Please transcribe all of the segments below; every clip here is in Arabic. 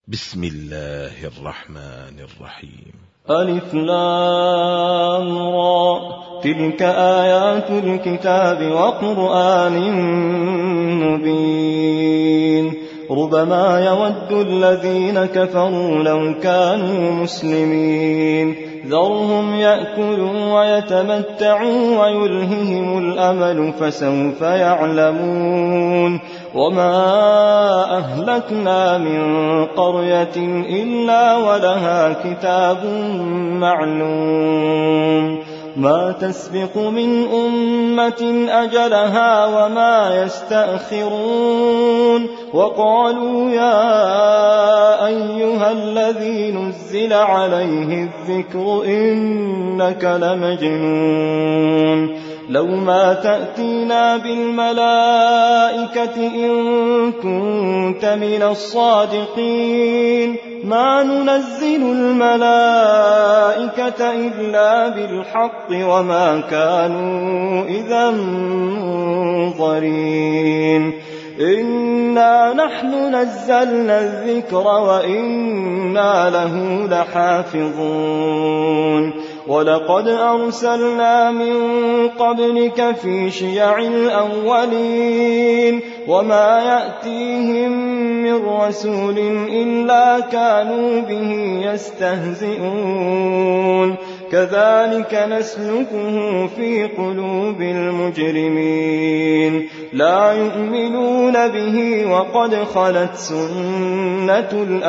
بسم الله الرحمن الرحيم. ألف لام را تلك آيات الكتاب وقرآن مبين ربما يود الذين كفروا لو كانوا مسلمين ذرهم يأكلوا ويتمتعوا ويلههم الأمل فسوف يعلمون وما أهلكنا من قرية إلا ولها كتاب معلوم ما تسبق من أمة أجلها وما يستأخرون وقالوا يا أيها الذي نزل عليه الذكر إنك لمجنون لو ما تأتينا بالملائكة إن كنت من الصادقين ما ننزل الملائكة إلا بالحق وما كانوا إذا منظرين إنا نحن نزلنا الذكر وإنا له لحافظون ولقد أرسلنا من قبلك في شيع الأولين وما يأتيهم من رسول إلا كانوا به يستهزئون كذلك نسلكه في قلوب المجرمين لا يؤمنون به وقد خلت سنة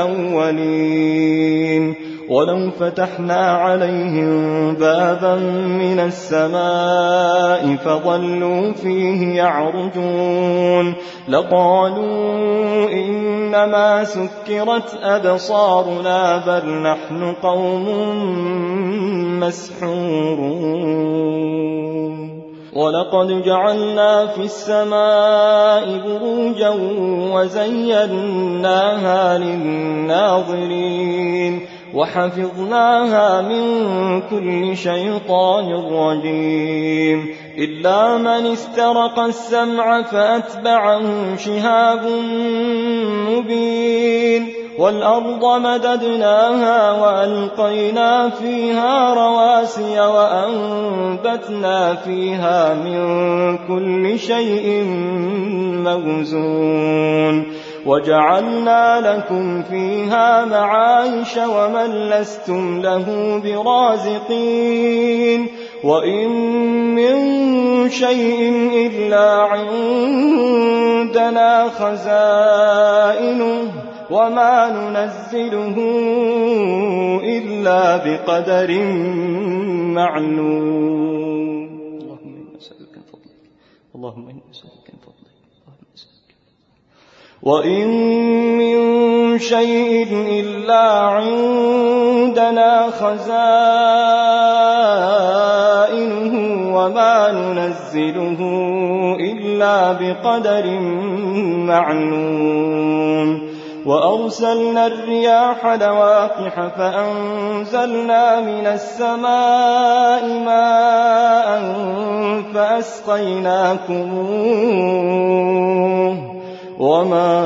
الأولين ولو فتحنا عليهم بابا من السماء فظلوا فيه يعرجون لقالوا إنما سكرت أبصارنا بل نحن قوم مسحورون ولقد جعلنا في السماء بروجا وزيناها للناظرين وحفظناها من كل شيطان رجيم إلا من استرق السمع فأتبعه شهاب مبين والأرض مددناها وألقينا فيها رواسي وأنبتنا فيها من كل شيء موزون وجعلنا لكم فيها معايش ومن لستم له برازقين وإن من شيء إلا عندنا خزائنه وما ننزله إلا بقدر معلوم اللهم إنا نسألك من فضلك وإن من شيء إلا عندنا خزائنه وما ننزله إلا بقدر معلوم وأرسلنا الرياح لواقح فأنزلنا من السماء ماء فأسقيناكموه وما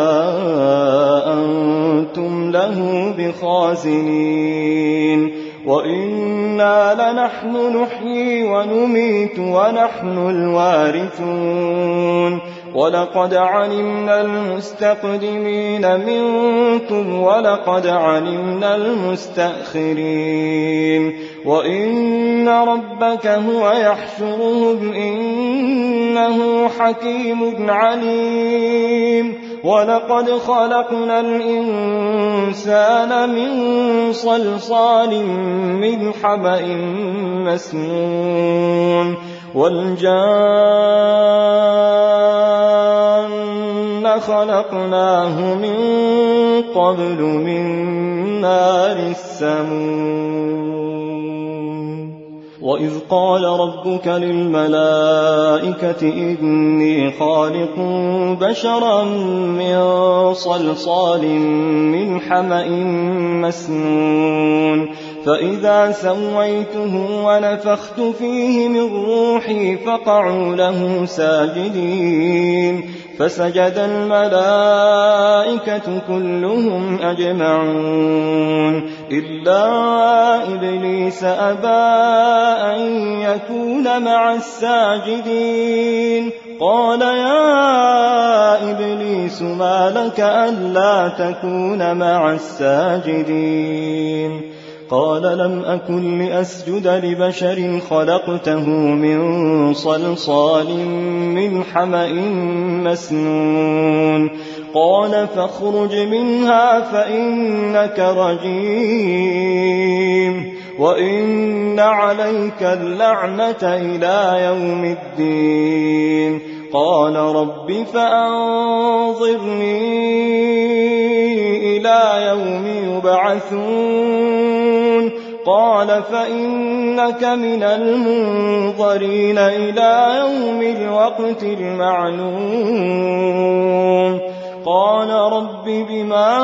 أنتم له بخازنين وإنا لنحن نحيي ونميت ونحن الوارثون ولقد علمنا المستقدمين منكم ولقد علمنا المستأخرين وإن ربك هو يحشرهم إنه حكيم عليم ولقد خلقنا الإنسان من صلصال من حمأ مسنون والجان خلقناه من قبل من نار السموم وإذ قال ربك للملائكة إني خالق بشرا من صلصال من حمأ مسنون فإذا سويته ونفخت فيه من روحي فقعوا له ساجدين فسجد الملائكة كلهم أجمعون إلا إبليس أبى أن يكون مع الساجدين قال يا إبليس ما لك ألا تكون مع الساجدين قال لم أكن لأسجد لبشر خلقته من صلصال من حمأ مسنون قال فاخرج منها فإنك رجيم وإن عليك اللعنة إلى يوم الدين قال رب فأنظرني إلى يوم يبعثون قال فإنك من المنظرين إلى يوم الوقت المعلوم قال رب بما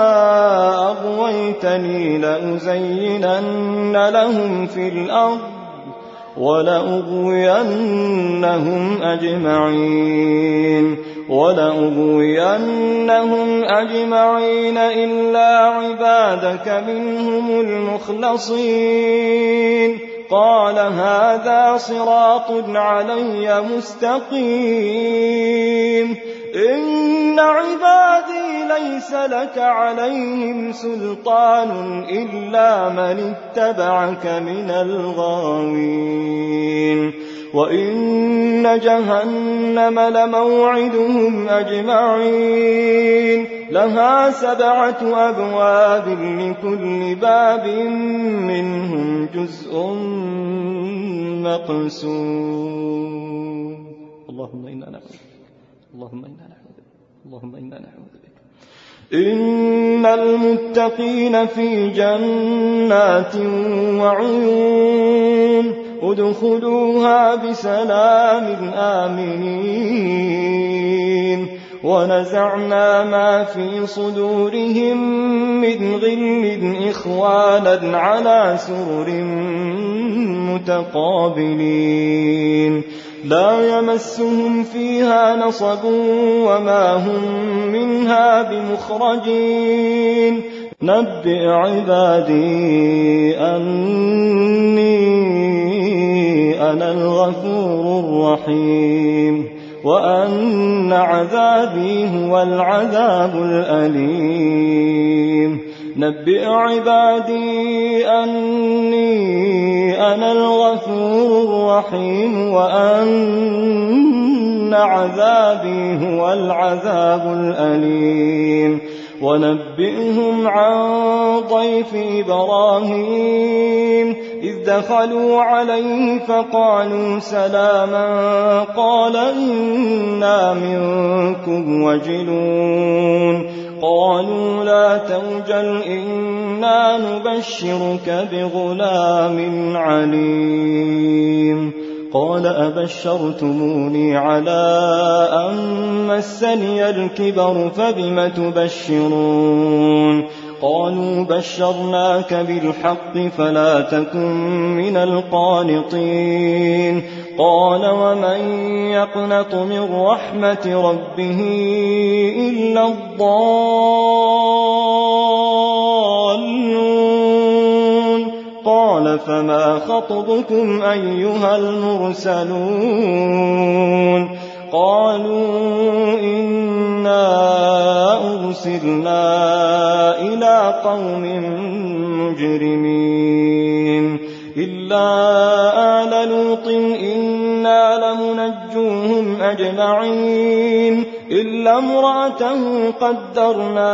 أغويتني لأزينن لهم في الأرض ولأغوينهم أجمعين إلا عبادك منهم المخلصين قال هذا صراط علي مستقيم إن عبادي ليس لك عليهم سلطان إلا من اتبعك من الغاوين وإن جهنم لموعدهم أجمعين لها 7 أبواب لكل باب منهم جزء مقسوم اللهم إنا نعوذ بك إن المتقين في جنات وعيون ادخلوها بسلام آمنين ونزعنا ما في صدورهم من غل إخوانا على سرر متقابلين لا يمسهم فيها نصب وما هم منها بمخرجين نبئ عبادي أني أنا الغفور الرحيم وأن عذابي هو العذاب الأليم نبئ عبادي أني أنا الغفور الرحيم وأن عذابي هو العذاب الأليم ونبئهم عن ضيف إبراهيم إذ دخلوا عليه فقالوا سلاما قال إنا منكم وجلون قالوا لا توجل إنا نبشرك بغلام عليم قال أبشرتموني على أن مسني الكبر فبم تبشرون قالوا بشرناك بالحق فلا تكن من القانطين قال ومن يقنط من رحمة ربه إلا الضالون قال فما خطبكم أيها المرسلون قالوا إنا أرسلنا إلى قوم مجرمين إلا آل لوط إنا لمنجوهم أجمعين إلا امرأته قدرنا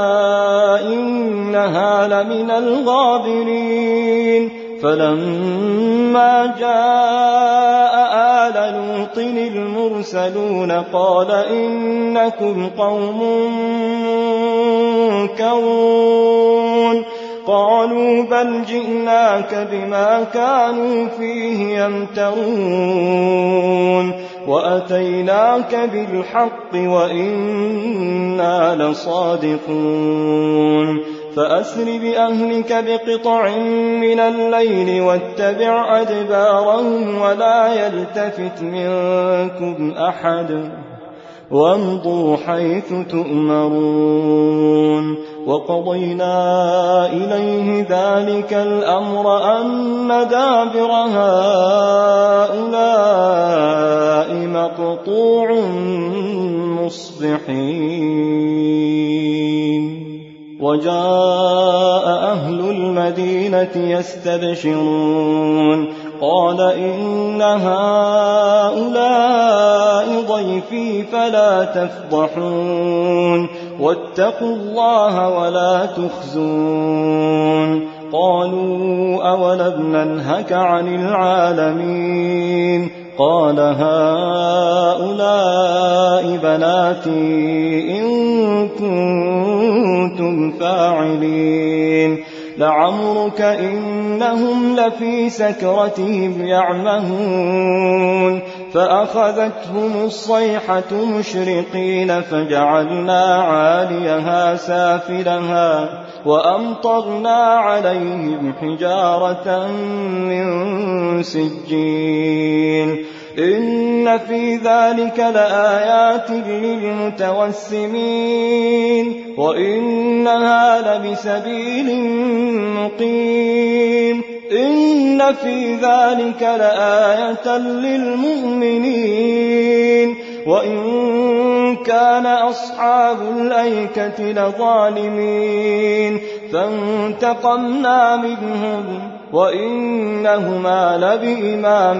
إنها لمن الغابرين فلما جاء آل لوط المرسلون قال إنكم قوم منكرون قالوا بل جئناك بما كانوا فيه يمترون وأتيناك بالحق وإنا لصادقون فأسر بأهلك بقطع من الليل واتبع أدبارهم ولا يلتفت منكم أحد وامضوا حيث تؤمرون وقضينا إليه ذلك الأمر أن دابر هؤلاء مقطوع مصبحين وجاء أهل المدينة يستبشرون قال إن هؤلاء ضيفي فلا تفضحون واتقوا الله ولا تخزون قالوا أولم ننهك عن العالمين قال هؤلاء بناتي إن كنتم فاعلين لعمرك إنهم لفي سكرتهم يعمهون فأخذتهم الصيحة مشرقين فجعلنا عاليها سافلها وأمطرنا عليهم حجارة من سجيل إن في ذلك لآيات للمتوسمين وإنها لبسبيل مقيم إن في ذلك لآية للمؤمنين وإن كان أصحاب الأيكة لظالمين فانتقمنا منهم وإنهما لبإمام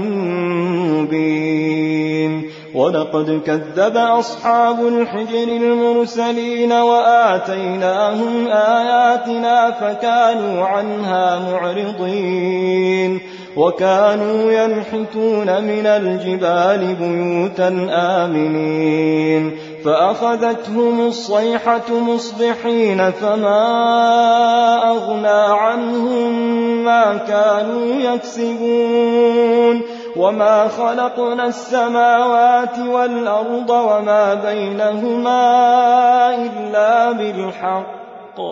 مبين ولقد كذب أصحاب الحجر المرسلين وآتيناهم آياتنا فكانوا عنها معرضين وكانوا ينحتون من الجبال بيوتا آمنين فأخذتهم الصيحة مصبحين فما أغنى عنهم ما كانوا يكسبون وما خلقنا السماوات والأرض وما بينهما إلا بالحق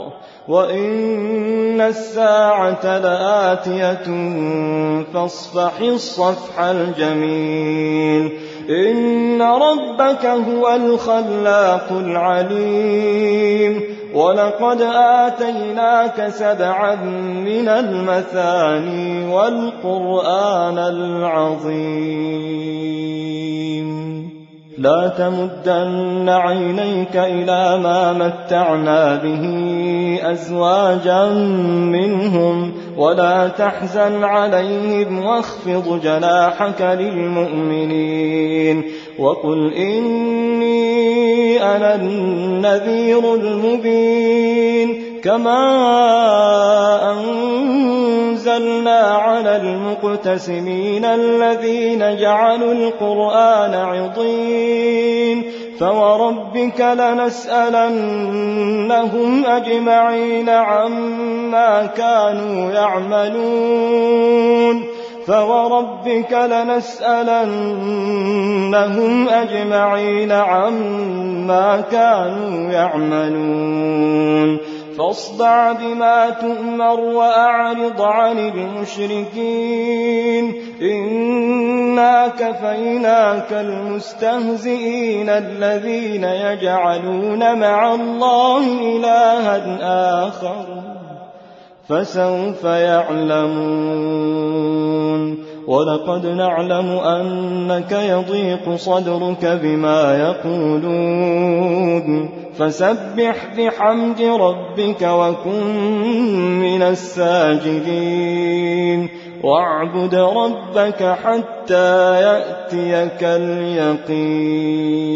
وإن الساعة لآتية فاصفح الصفح الجميل إن ربك هو الخلاق العليم ولقد آتيناك 7 من المثاني والقرآن العظيم لا تمدن عينيك إلى ما متعنا به أزواجا منهم ولا تحزن عليهم واخفض جناحك للمؤمنين وقل إني أنا النذير المبين كما أنزلنا على المقتسمين الذين جعلوا القرآن عضين فوربك لنسألنهم أجمعين عما كانوا يعملون فوربك لنسألنهم أجمعين عما كانوا يعملون فاصدع بما تؤمر وأعرض عن المشركين إنا كفيناك المستهزئين الذين يجعلون مع الله إلها آخر فسوف يعلمون ولقد نعلم أنك يضيق صدرك بما يقولون فسبح بحمد ربك وكن من الساجدين واعبد ربك حتى يأتيك اليقين